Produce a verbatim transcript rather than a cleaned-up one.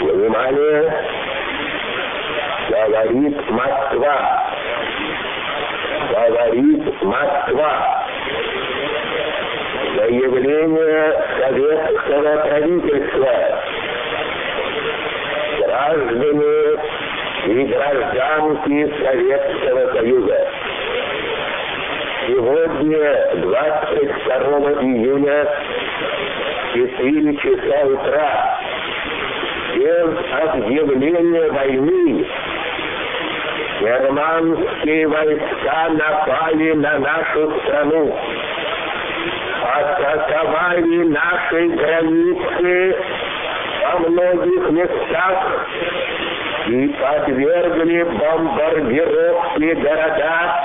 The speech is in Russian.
Внимание! Говорит Москва. Говорит Москва. Заявление советского правительства. Граждане и гражданки Советского Союза. Сегодня, двадцать второго июня, четыре часа утра, без объявления войны, германские войска напали на нашу страну, атаковали наши границы во многих местах и подвергли бомбардировке города